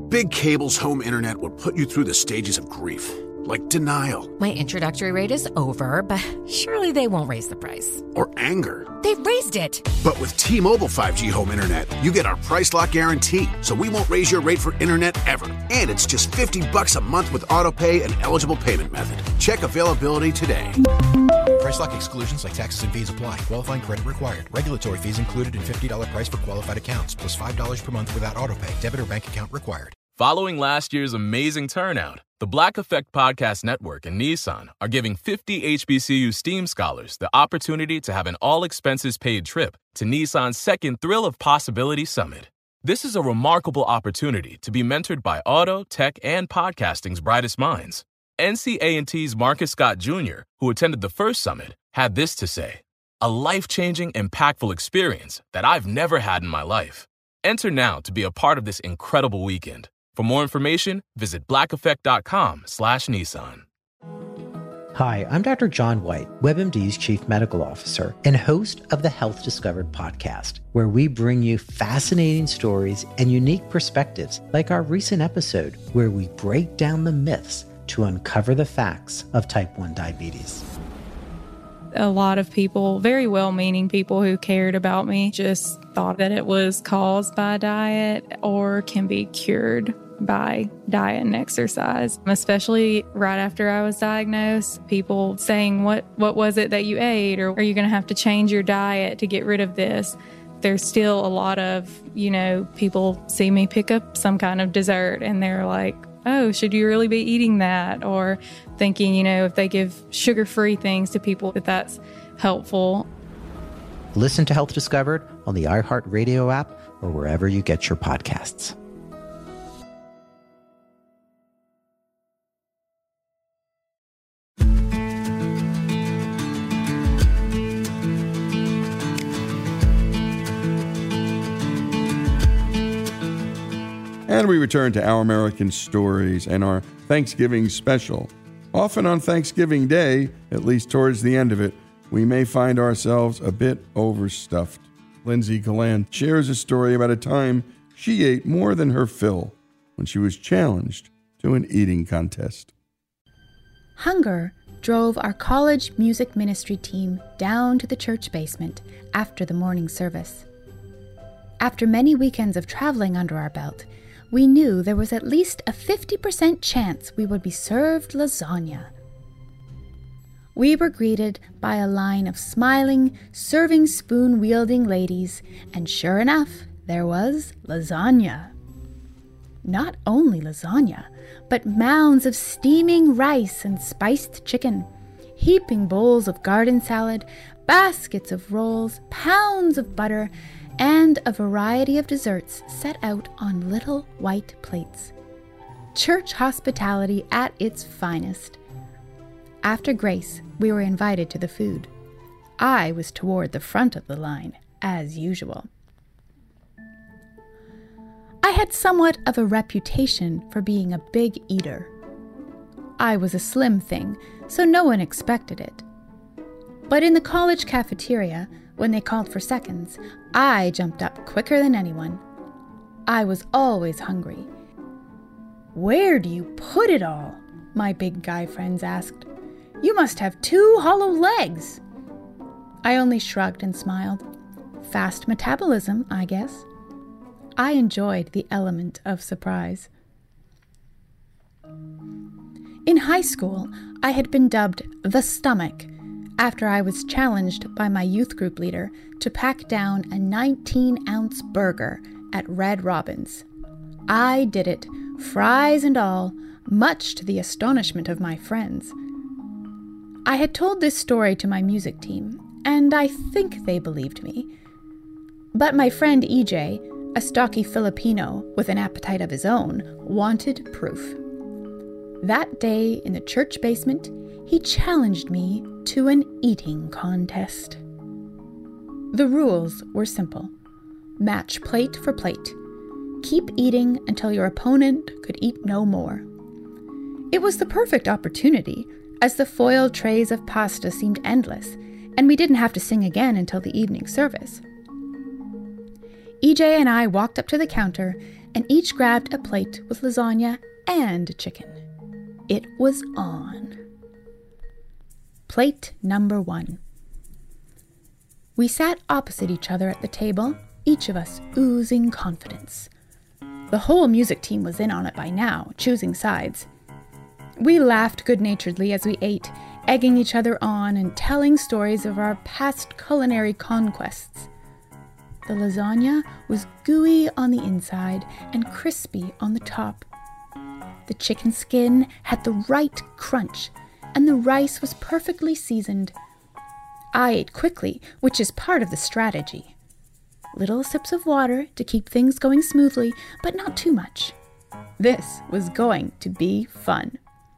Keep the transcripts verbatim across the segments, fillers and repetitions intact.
Big Cable's home internet will put you through the stages of grief, like denial. My introductory rate is over, but surely they won't raise the price. Or anger. They've raised it. But with T-Mobile five G home internet, you get our price lock guarantee, so we won't raise your rate for internet ever. And it's just fifty bucks a month with autopay and eligible payment method. Check availability today. Price lock exclusions like taxes and fees apply. Qualifying credit required. Regulatory fees included in fifty dollars price for qualified accounts, plus five dollars per month without autopay. Debit or bank account required. Following last year's amazing turnout, the Black Effect Podcast Network and Nissan are giving fifty H B C U STEAM scholars the opportunity to have an all-expenses-paid trip to Nissan's second Thrill of Possibility Summit. This is a remarkable opportunity to be mentored by auto, tech, and podcasting's brightest minds. N C A and T's Marcus Scott Junior, who attended the first summit, had this to say: "A life-changing, impactful experience that I've never had in my life. Enter now to be a part of this incredible weekend. For more information, visit blackeffect.com slash Nissan. Hi, I'm Doctor John White, WebMD's Chief Medical Officer and host of the Health Discovered podcast, where we bring you fascinating stories and unique perspectives, like our recent episode where we break down the myths to uncover the facts of type one diabetes. A lot of people, very well-meaning people who cared about me, just thought that it was caused by diet or can be cured by diet and exercise. Especially right after I was diagnosed, people saying, what, what was it that you ate? Or are you going to have to change your diet to get rid of this? There's still a lot of, you know, people see me pick up some kind of dessert and they're like, oh, should you really be eating that? Or thinking, you know, if they give sugar-free things to people, that that's helpful. Listen to Health Discovered on the iHeartRadio app or wherever you get your podcasts. And we return to Our American Stories and our Thanksgiving special. Often on Thanksgiving Day, at least towards the end of it, we may find ourselves a bit overstuffed. Lindsay Gallant shares a story about a time she ate more than her fill when she was challenged to an eating contest. Hunger drove our college music ministry team down to the church basement after the morning service. After many weekends of traveling under our belt, we knew there was at least a fifty percent chance we would be served lasagna. We were greeted by a line of smiling, serving spoon-wielding ladies, and sure enough, there was lasagna. Not only lasagna, but mounds of steaming rice and spiced chicken, heaping bowls of garden salad, baskets of rolls, pounds of butter, and a variety of desserts set out on little white plates. Church hospitality at its finest. After grace, we were invited to the food. I was toward the front of the line, as usual. I had somewhat of a reputation for being a big eater. I was a slim thing, so no one expected it. But in the college cafeteria, when they called for seconds, I jumped up quicker than anyone. I was always hungry. "Where do you put it all?" my big guy friends asked. "You must have two hollow legs." I only shrugged and smiled. Fast metabolism, I guess. I enjoyed the element of surprise. In high school, I had been dubbed the Stomach after I was challenged by my youth group leader to pack down a nineteen-ounce burger at Red Robin's. I did it, fries and all, much to the astonishment of my friends. I had told this story to my music team, and I think they believed me. But my friend E J, a stocky Filipino with an appetite of his own, wanted proof. That day in the church basement, he challenged me to an eating contest. The rules were simple. Match plate for plate. Keep eating until your opponent could eat no more. It was the perfect opportunity, as the foiled trays of pasta seemed endless, and we didn't have to sing again until the evening service. E J and I walked up to the counter and each grabbed a plate with lasagna and chicken. It was on. Plate number one. We sat opposite each other at the table, each of us oozing confidence. The whole music team was in on it by now, choosing sides. We laughed good-naturedly as we ate, egging each other on and telling stories of our past culinary conquests. The lasagna was gooey on the inside and crispy on the top. The chicken skin had the right crunch, and the rice was perfectly seasoned. I ate quickly, which is part of the strategy. Little sips of water to keep things going smoothly, but not too much. This was going to be fun.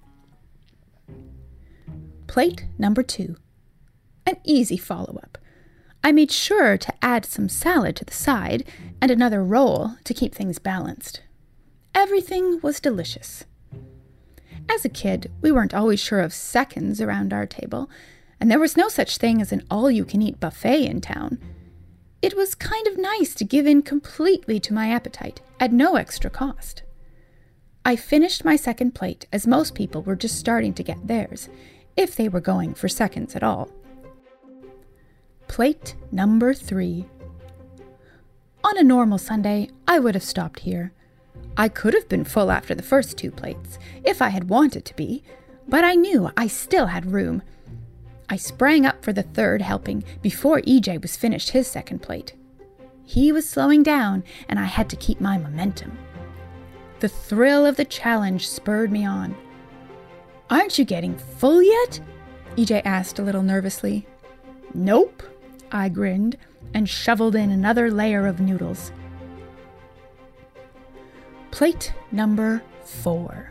Plate number two. An easy follow-up. I made sure to add some salad to the side and another roll to keep things balanced. Everything was delicious. As a kid, we weren't always sure of seconds around our table, and there was no such thing as an all-you-can-eat buffet in town. It was kind of nice to give in completely to my appetite at no extra cost. I finished my second plate as most people were just starting to get theirs, if they were going for seconds at all. Plate number three. On a normal Sunday, I would have stopped here. I could have been full after the first two plates, if I had wanted to be, but I knew I still had room. I sprang up for the third helping before E J was finished his second plate. He was slowing down, and I had to keep my momentum. The thrill of the challenge spurred me on. "Aren't you getting full yet?" E J asked a little nervously. "Nope," I grinned and shoveled in another layer of noodles. Plate number four.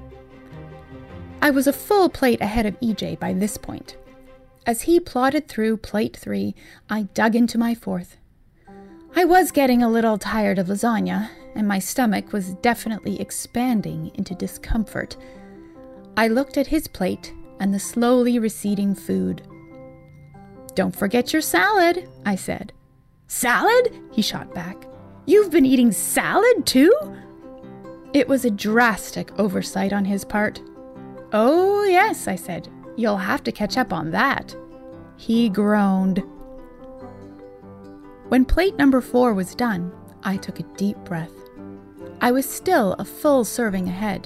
I was a full plate ahead of E J by this point. As he plodded through plate three, I dug into my fourth. I was getting a little tired of lasagna, and my stomach was definitely expanding into discomfort. I looked at his plate and the slowly receding food. "Don't forget your salad," I said. "Salad?" he shot back. "You've been eating salad too?" It was a drastic oversight on his part. "Oh, yes," I said. "You'll have to catch up on that." He groaned. When plate number four was done, I took a deep breath. I was still a full serving ahead.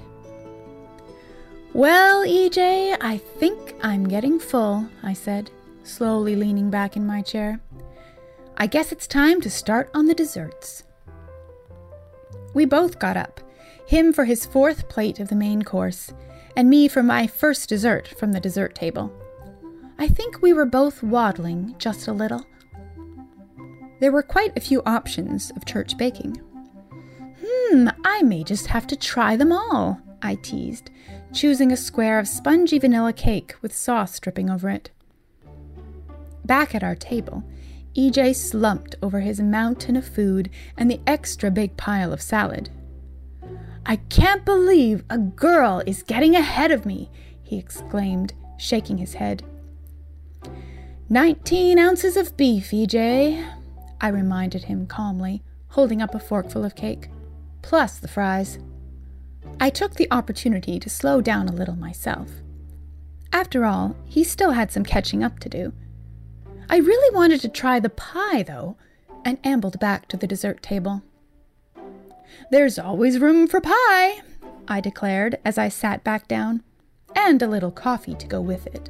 "Well, E J, I think I'm getting full," I said, slowly leaning back in my chair. "I guess it's time to start on the desserts." We both got up, him for his fourth plate of the main course, and me for my first dessert from the dessert table. I think we were both waddling just a little. There were quite a few options of church baking. Hmm, I may just have to try them all, I teased, choosing a square of spongy vanilla cake with sauce dripping over it. Back at our table, E J slumped over his mountain of food and the extra big pile of salad. "I can't believe a girl is getting ahead of me," he exclaimed, shaking his head. Nineteen ounces of beef, E J, I reminded him calmly, holding up a forkful of cake, plus the fries. I took the opportunity to slow down a little myself. After all, he still had some catching up to do. I really wanted to try the pie, though, and ambled back to the dessert table. "There's always room for pie," I declared as I sat back down, and a little coffee to go with it.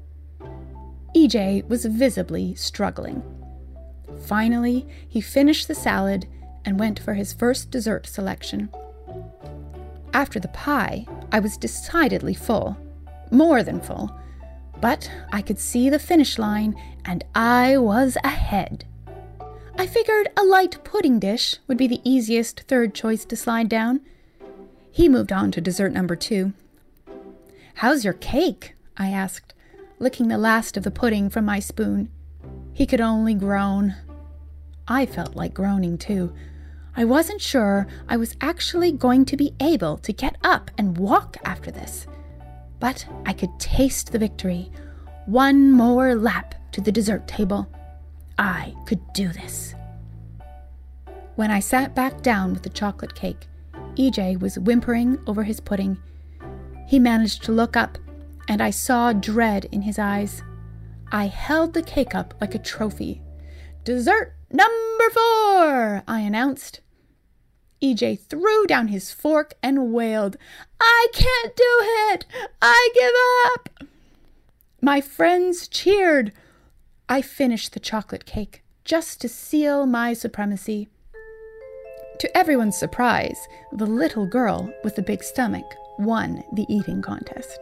E J was visibly struggling. Finally, he finished the salad and went for his first dessert selection. After the pie, I was decidedly full, more than full, but I could see the finish line and I was ahead. I figured a light pudding dish would be the easiest third choice to slide down. He moved on to dessert number two. "How's your cake?" I asked, licking the last of the pudding from my spoon. He could only groan. I felt like groaning too. I wasn't sure I was actually going to be able to get up and walk after this. But I could taste the victory. One more lap to the dessert table. I could do this. When I sat back down with the chocolate cake, E J was whimpering over his pudding. He managed to look up, and I saw dread in his eyes. I held the cake up like a trophy. "Dessert number four," I announced. E J threw down his fork and wailed, "I can't do it! I give up!" My friends cheered. I finished the chocolate cake just to seal my supremacy. To everyone's surprise, the little girl with the big stomach won the eating contest.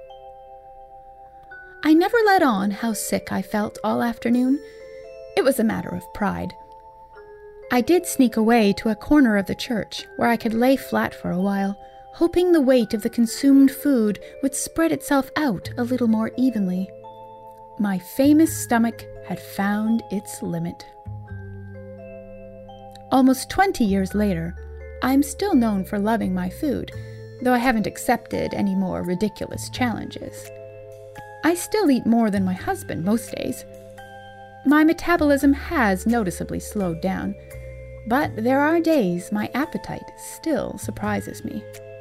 I never let on how sick I felt all afternoon. It was a matter of pride. I did sneak away to a corner of the church where I could lay flat for a while, hoping the weight of the consumed food would spread itself out a little more evenly. My famous stomach had found its limit. Almost twenty years later, I'm still known for loving my food, though I haven't accepted any more ridiculous challenges. I still eat more than my husband most days. My metabolism has noticeably slowed down, but there are days my appetite still surprises me.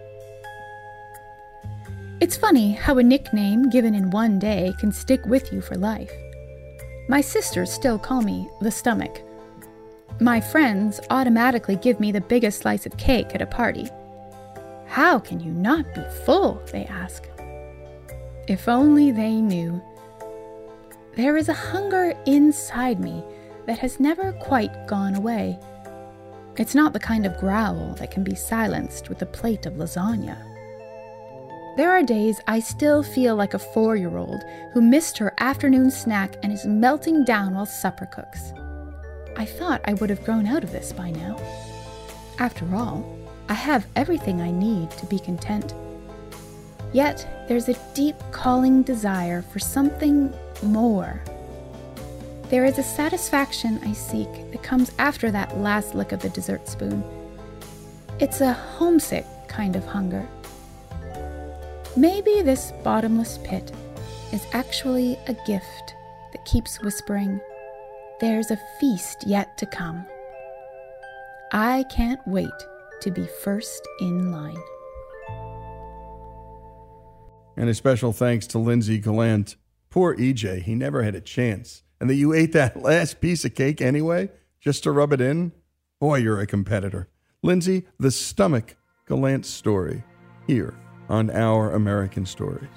It's funny how a nickname given in one day can stick with you for life. My sisters still call me the stomach. My friends automatically give me the biggest slice of cake at a party. "How can you not be full?" they ask. If only they knew. There is a hunger inside me that has never quite gone away. It's not the kind of growl that can be silenced with a plate of lasagna. There are days I still feel like a four-year-old who missed her afternoon snack and is melting down while supper cooks. I thought I would have grown out of this by now. After all, I have everything I need to be content. Yet, there's a deep calling desire for something more. There is a satisfaction I seek that comes after that last lick of the dessert spoon. It's a homesick kind of hunger. Maybe this bottomless pit is actually a gift that keeps whispering, "There's a feast yet to come." I can't wait to be first in line. And a special thanks to Lindsay Gallant. Poor E J, he never had a chance. And that you ate that last piece of cake anyway, just to rub it in? Boy, you're a competitor. Lindsay, the stomach Gallant story, here on Our American Stories.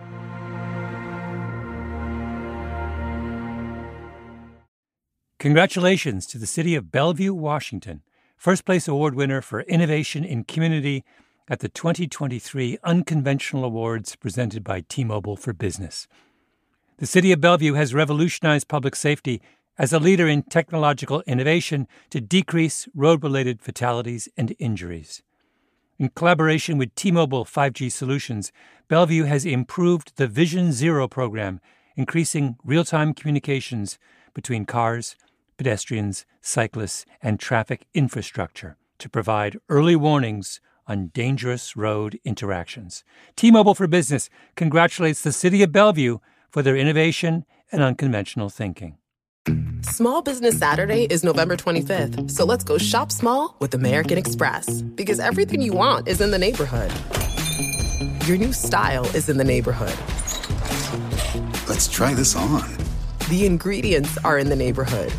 Congratulations to the City of Bellevue, Washington, first place award winner for Innovation in Community at the twenty twenty-three Unconventional Awards presented by T-Mobile for Business. The City of Bellevue has revolutionized public safety as a leader in technological innovation to decrease road-related fatalities and injuries. In collaboration with T-Mobile five G Solutions, Bellevue has improved the Vision Zero program, increasing real-time communications between cars, pedestrians, cyclists, and traffic infrastructure to provide early warnings on dangerous road interactions. T-Mobile for Business congratulates the City of Bellevue for their innovation and unconventional thinking. Small Business Saturday is November twenty-fifth, so let's go shop small with American Express, because everything you want is in the neighborhood. Your new style is in the neighborhood. Let's try this on. The ingredients are in the neighborhood.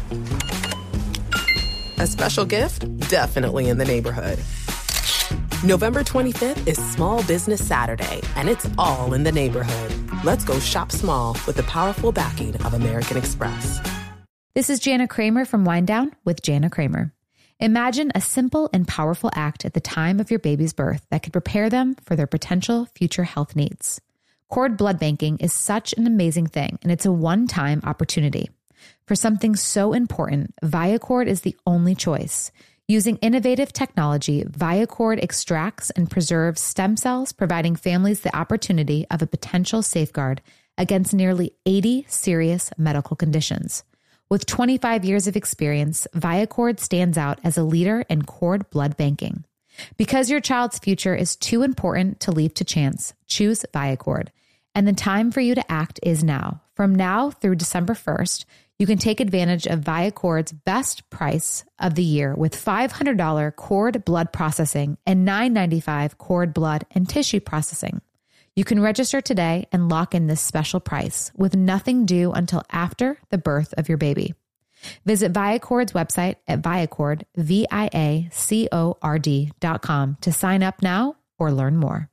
A special gift? Definitely in the neighborhood. November twenty-fifth is Small Business Saturday, and it's all in the neighborhood. Let's go shop small with the powerful backing of American Express. This is Jana Kramer from Wind Down with Jana Kramer. Imagine a simple and powerful act at the time of your baby's birth that could prepare them for their potential future health needs. Cord blood banking is such an amazing thing, and it's a one-time opportunity. For something so important, ViaCord is the only choice. Using innovative technology, ViaCord extracts and preserves stem cells, providing families the opportunity of a potential safeguard against nearly eighty serious medical conditions. With twenty-five years of experience, ViaCord stands out as a leader in cord blood banking. Because your child's future is too important to leave to chance, choose ViaCord. And the time for you to act is now. From now through December first, You can take advantage of ViaCord's best price of the year with five hundred dollars cord blood processing and nine hundred ninety-five dollars cord blood and tissue processing. You can register today and lock in this special price with nothing due until after the birth of your baby. Visit ViaCord's website at Viacord, V I A C O R D dot com to sign up now or learn more.